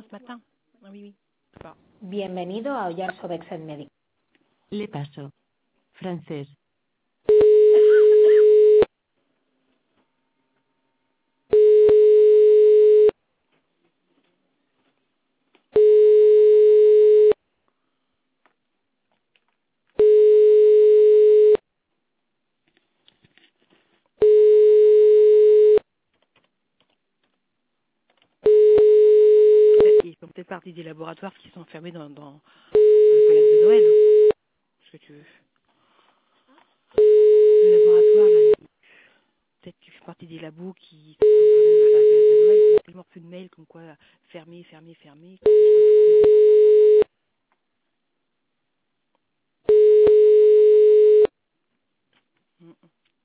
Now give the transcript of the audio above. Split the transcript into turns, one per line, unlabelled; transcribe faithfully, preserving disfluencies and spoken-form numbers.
ce matin. Ah oui, oui. Enfin,
Bienvenido a Ollarzo Vexed Medical.
Le paso. Francés.
peut-être- ils font peut-être partie des laboratoires qui sont fermés dans, dans le période de Noël. Hein. Ce que tu veux. Le laboratoire, là, il- peut-être qu'il fait partie des labos qui sont fermés dans la période de Noël. Il y a tellement peu de mails comme quoi fermé, fermé, fermé. Mm.